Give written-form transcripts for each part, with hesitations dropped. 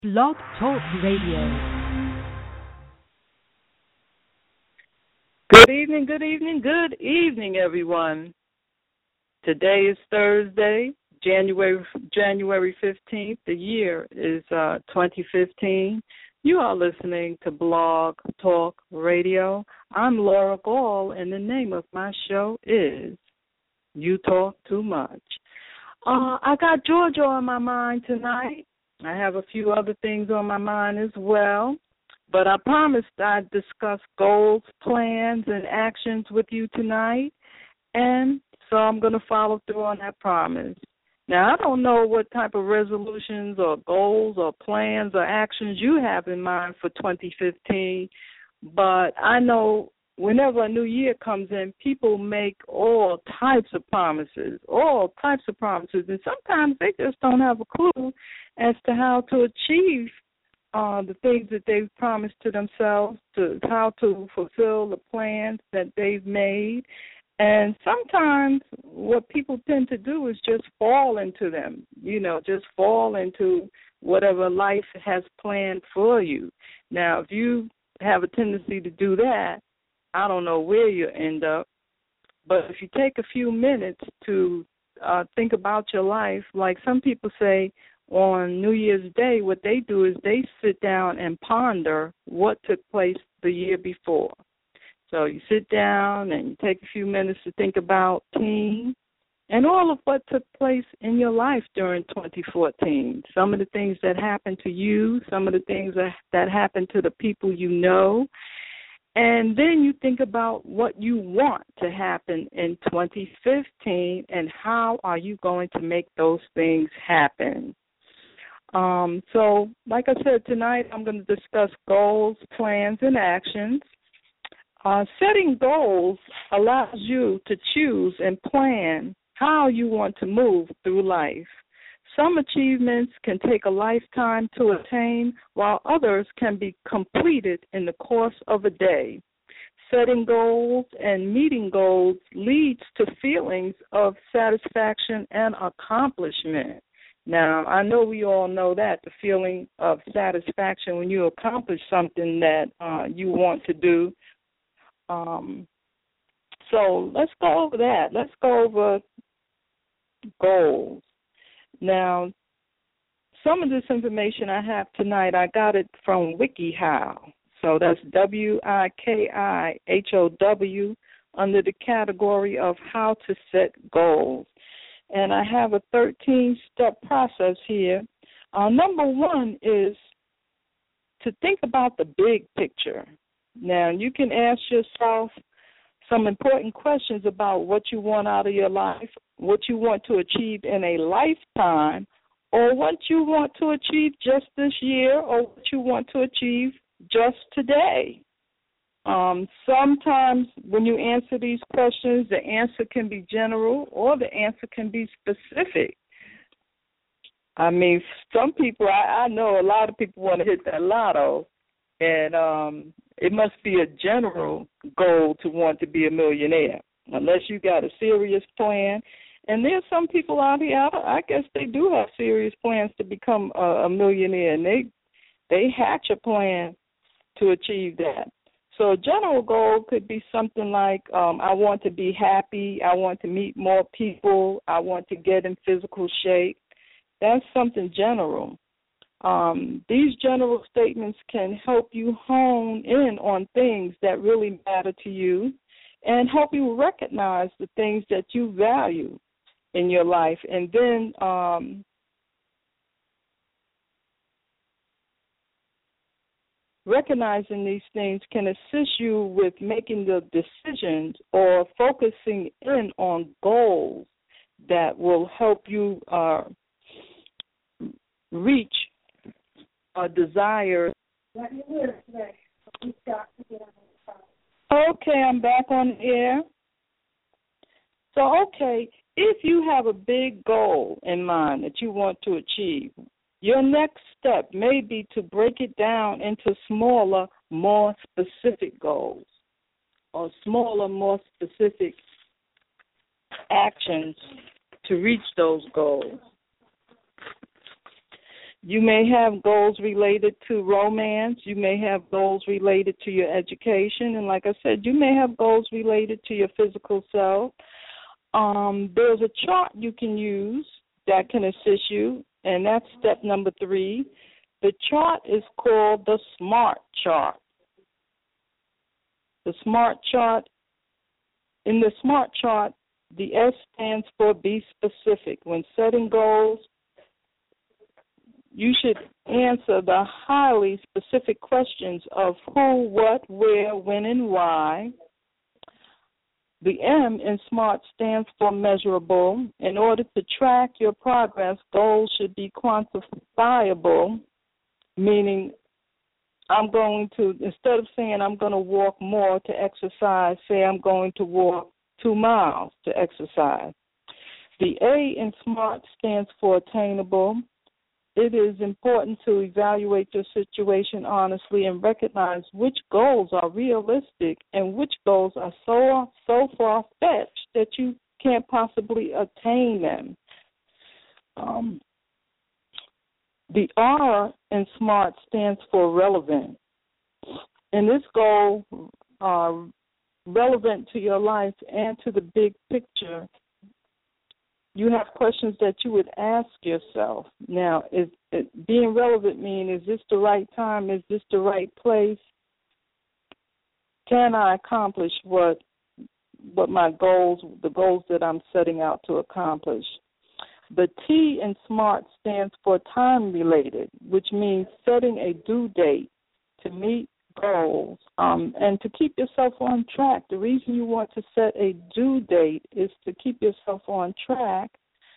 Blog Talk Radio. Good evening, everyone. Today is Thursday, January 15th. The year is 2015. You are listening to Blog Talk Radio. I'm Laura Gall, and the name of my show is You Talk Too Much. I got Georgia on my mind tonight. I have a few other things on my mind as well. But I promised I'd discuss goals, plans, and actions with you tonight, and so I'm going to follow through on that promise. Now, I don't know what type of resolutions or goals or plans or actions you have in mind for 2015, but I know whenever a new year comes in, people make all types of promises, and sometimes they just don't have a clue as to how to achieve the things that they've promised to themselves, to how to fulfill the plans that they've made. And sometimes what people tend to do is just fall into them, just fall into whatever life has planned for you. Now, if you have a tendency to do that, I don't know where you end up. But if you take a few minutes to think about your life, like some people say, on New Year's Day, what they do is they sit down and ponder what took place the year before. So you sit down and you take a few minutes to think about team and all of what took place in your life during 2014. Some of the things that happened to you, some of the things that happened to the people you know. And then you think about what you want to happen in 2015 and how are you going to make those things happen. So, like I said, tonight I'm going to discuss goals, plans, and actions. Setting goals allows you to choose and plan how you want to move through life. Some achievements can take a lifetime to attain, while others can be completed in the course of a day. Setting goals and meeting goals leads to feelings of satisfaction and accomplishment. Now, I know we all know that, the feeling of satisfaction when you accomplish something that you want to do. So let's go over that. Let's go over goals. Now, some of this information I have tonight, I got it from WikiHow. So that's WIKIHOW under the category of how to set goals. And I have a 13-step process here. Number one is to think about the big picture. Now, you can ask yourself some important questions about what you want out of your life, what you want to achieve in a lifetime, or what you want to achieve just this year, or what you want to achieve just today. Sometimes when you answer these questions, the answer can be general or the answer can be specific. I mean, some people, I know a lot of people want to hit that lotto, and it must be a general goal to want to be a millionaire, unless you got a serious plan. And there's some people out here, I guess they do have serious plans to become a millionaire, and they hatch a plan to achieve that. So a general goal could be something like, I want to be happy, I want to meet more people, I want to get in physical shape. That's something general. These general statements can help you hone in on things that really matter to you and help you recognize the things that you value in your life. And then recognizing these things can assist you with making the decisions or focusing in on goals that will help you reach a desire. Okay, I'm back on air. So, if you have a big goal in mind that you want to achieve, your next step may be to break it down into smaller, more specific goals or smaller, more specific actions to reach those goals. You may have goals related to romance. You may have goals related to your education. And like I said, you may have goals related to your physical self. There's a chart you can use that can assist you, and that's step number 3. The chart is called the SMART chart. The SMART chart, in the SMART chart, the S stands for be specific. When setting goals, you should answer the highly specific questions of who, what, where, when, and why. The M in SMART stands for measurable. In order to track your progress, goals should be quantifiable, meaning instead of saying I'm going to walk more to exercise, say I'm going to walk 2 miles to exercise. The A in SMART stands for attainable. It is important to evaluate your situation honestly and recognize which goals are realistic and which goals are so far-fetched that you can't possibly attain them. The R in SMART stands for relevant. And this goal, relevant to your life and to the big picture, you have questions that you would ask yourself. Now, being relevant mean, is this the right time? Is this the right place? Can I accomplish what my goals, the goals that I'm setting out to accomplish? The T in SMART stands for time-related, which means setting a due date to meet goals and to keep yourself on track. The reason you want to set a due date is to keep yourself on track.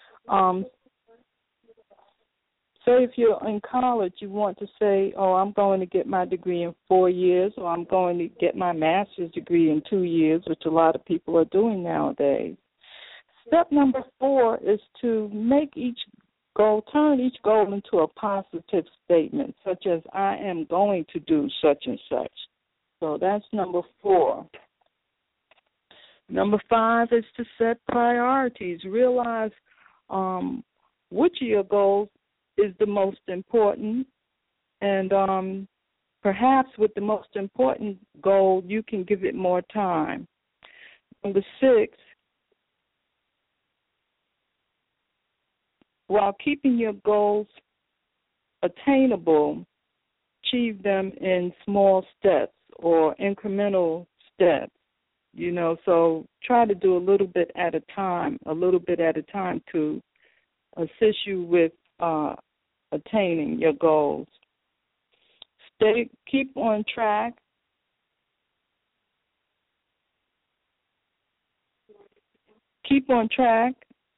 Say if you're in college, you want to say, I'm going to get my degree in 4 years, or I'm going to get my master's degree in 2 years, which a lot of people are doing nowadays. Step number 4 is to turn each goal into a positive statement, such as I am going to do such and such. So that's number 4. Number 5 is to set priorities. Realize which of your goals is the most important, and perhaps with the most important goal, you can give it more time. Number 6, while keeping your goals attainable, achieve them in small steps or incremental steps. So try to do a little bit at a time to assist you with attaining your goals. Keep on track. Keep on track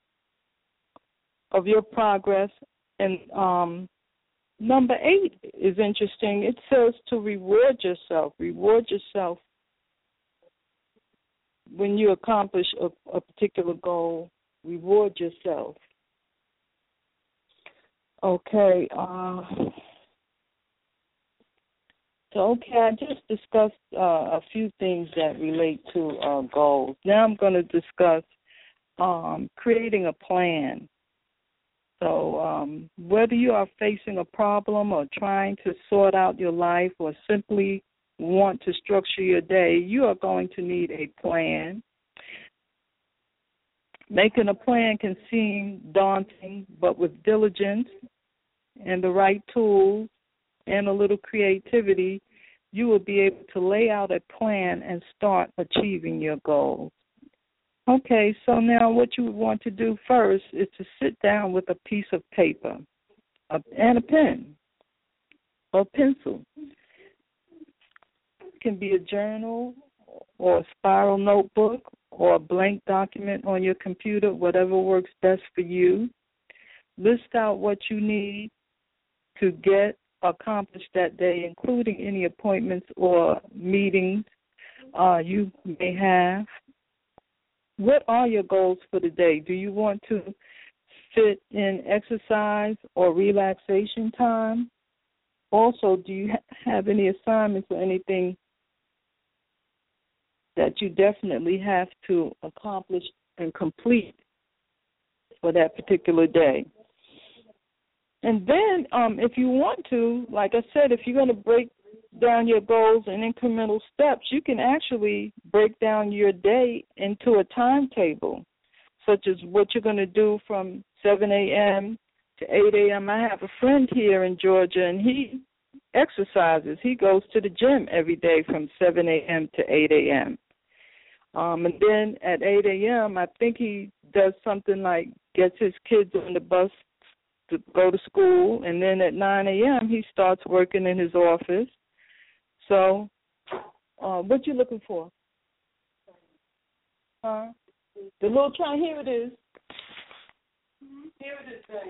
of your progress. And number 8 is interesting. It says to reward yourself. Reward yourself when you accomplish a particular goal. Reward yourself. Okay. I just discussed a few things that relate to goals. Now I'm going to discuss creating a plan. So whether you are facing a problem or trying to sort out your life or simply want to structure your day, you are going to need a plan. Making a plan can seem daunting, but with diligence and the right tools and a little creativity, you will be able to lay out a plan and start achieving your goals. Okay, so now what you would want to do first is to sit down with a piece of paper and a pen or pencil. It can be a journal or a spiral notebook or a blank document on your computer, whatever works best for you. List out what you need to get accomplished that day, including any appointments or meetings you may have. What are your goals for the day? Do you want to fit in exercise or relaxation time? Also, do you have any assignments or anything that you definitely have to accomplish and complete for that particular day? And then if you want to, like I said, if you're going to break down your goals in incremental steps, you can actually break down your day into a timetable, such as what you're going to do from 7 a.m. to 8 a.m. I have a friend here in Georgia, and he exercises. He goes to the gym every day from 7 a.m. to 8 a.m. And then at 8 a.m., I think he does something like gets his kids on the bus to go to school, and then at 9 a.m. he starts working in his office. So what you looking for? The little try, here it is. Here it is, baby.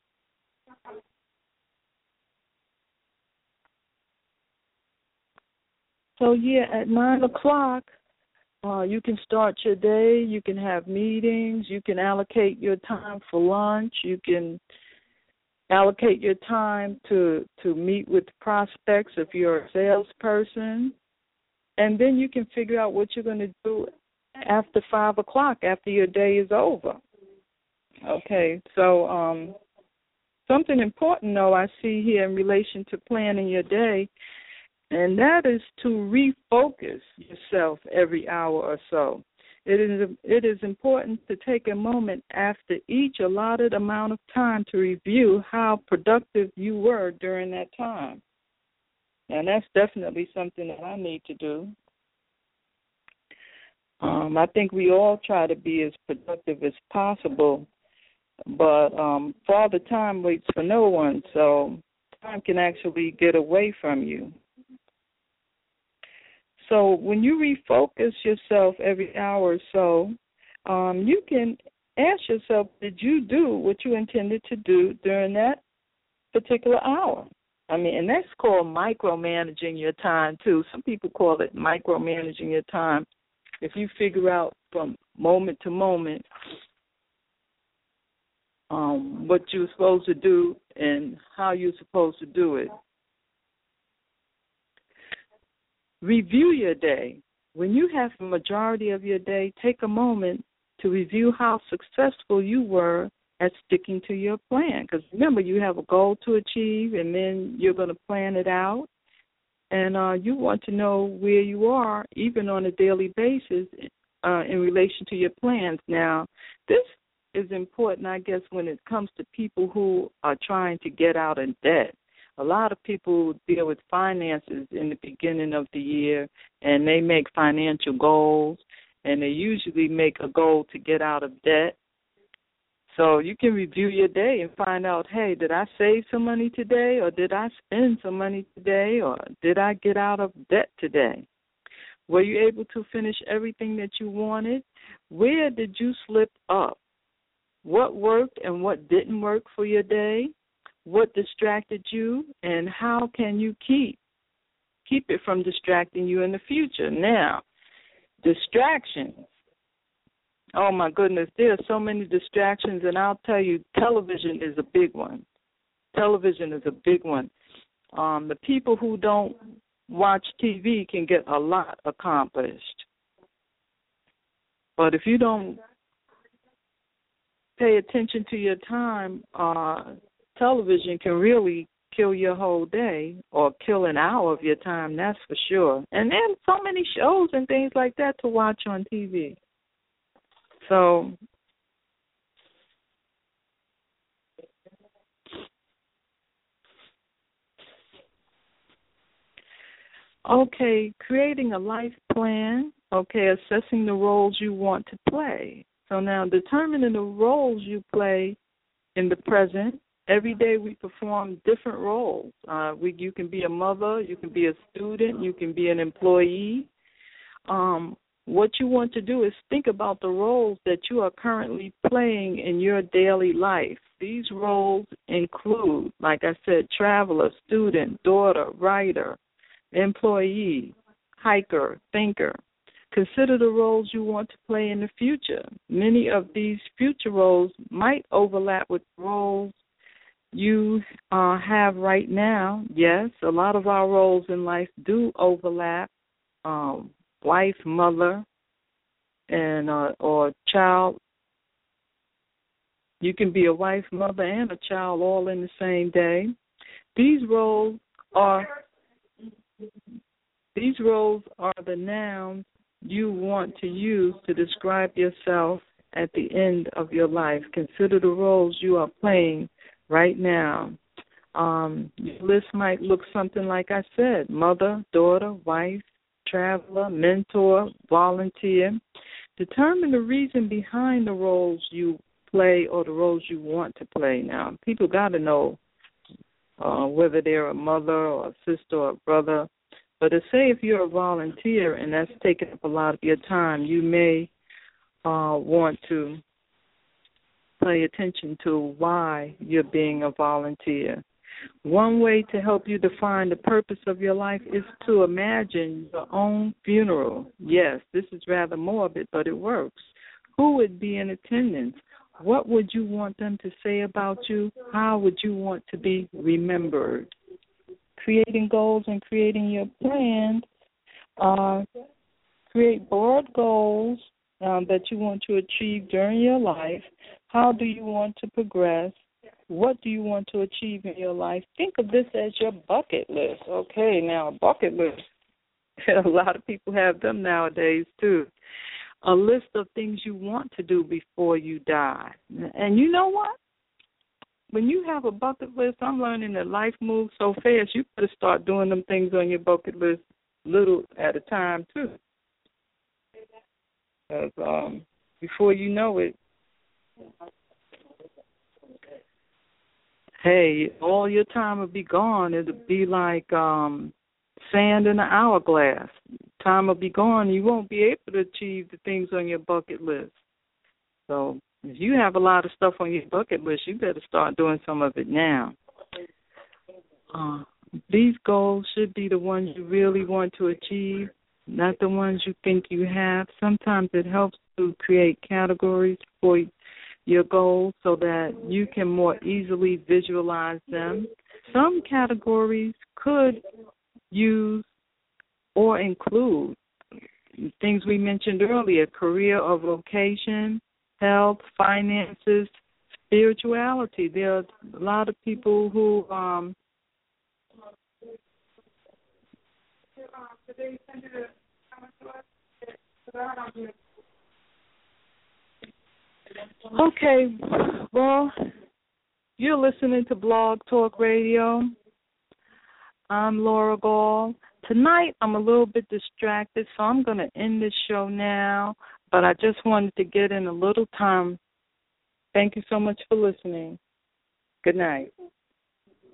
So, yeah, at 9 o'clock, you can start your day. You can have meetings. You can allocate your time for lunch. You can allocate your time to meet with prospects if you're a salesperson. And then you can figure out what you're going to do after 5 o'clock, after your day is over. Okay, so something important, though, I see here in relation to planning your day, and that is to refocus yourself every hour or so. It is important to take a moment after each allotted amount of time to review how productive you were during that time. And that's definitely something that I need to do. I think we all try to be as productive as possible, but Father Time waits for no one, so time can actually get away from you. So when you refocus yourself every hour or so, you can ask yourself, did you do what you intended to do during that particular hour? I mean, and that's called micromanaging your time, too. Some people call it micromanaging your time. If you figure out from moment to moment what you're supposed to do and how you're supposed to do it. Review your day. When you have the majority of your day, take a moment to review how successful you were at sticking to your plan. Because remember, you have a goal to achieve, and then you're going to plan it out. And you want to know where you are, even on a daily basis, in relation to your plans. Now, this is important, I guess, when it comes to people who are trying to get out of debt. A lot of people deal with finances in the beginning of the year, and they make financial goals, and they usually make a goal to get out of debt. So you can review your day and find out, hey, did I save some money today, or did I spend some money today, or did I get out of debt today? Were you able to finish everything that you wanted? Where did you slip up? What worked and what didn't work for your day? What distracted you, and how can you keep it from distracting you in the future? Now, distractions. Oh, my goodness, there are so many distractions, and I'll tell you, television is a big one. Television is a big one. The people who don't watch TV can get a lot accomplished. But if you don't pay attention to your time, television can really kill your whole day or kill an hour of your time, that's for sure. And there's so many shows and things like that to watch on TV. So okay, creating a life plan, okay, assessing the roles you want to play. So now determining the roles you play in the present. Every day we perform different roles. You can be a mother, you can be a student, you can be an employee. What you want to do is think about the roles that you are currently playing in your daily life. These roles include, like I said, traveler, student, daughter, writer, employee, hiker, thinker. Consider the roles you want to play in the future. Many of these future roles might overlap with roles you have right now. Yes, a lot of our roles in life do overlap. Wife, mother, and or child, You can be a wife, mother, and a child all in the same day. These roles are the nouns you want to use to describe yourself at the end of your life. Consider the roles you are playing right now. Your list might look something like I said: mother, daughter, wife, traveler, mentor, volunteer. Determine the reason behind the roles you play or the roles you want to play. Now, people got to know whether they're a mother or a sister or a brother. But to say if you're a volunteer and that's taking up a lot of your time, you may want to pay attention to why you're being a volunteer. One way to help you define the purpose of your life is to imagine your own funeral. Yes, this is rather morbid, but it works. Who would be in attendance? What would you want them to say about you? How would you want to be remembered? Creating goals and creating your plans. Create broad goals that you want to achieve during your life. How do you want to progress? What do you want to achieve in your life? Think of this as your bucket list. Okay, now a bucket list. A lot of people have them nowadays too. A list of things you want to do before you die. And you know what? When you have a bucket list, I'm learning that life moves so fast, you better start doing them things on your bucket list little at a time too. Because before you know it, hey, all your time will be gone. It'll be like sand in an hourglass. Time will be gone. You won't be able to achieve the things on your bucket list. So if you have a lot of stuff on your bucket list, you better start doing some of it now. These goals should be the ones you really want to achieve, not the ones you think you have. Sometimes it helps to create categories for your goals so that you can more easily visualize them. Some categories could use or include things we mentioned earlier: career or vocation, health, finances, spirituality. There are a lot of people who okay, well, you're listening to Blog Talk Radio. I'm Laura Gall. Tonight I'm a little bit distracted, so I'm going to end this show now, but I just wanted to get in a little time. Thank you so much for listening. Good night.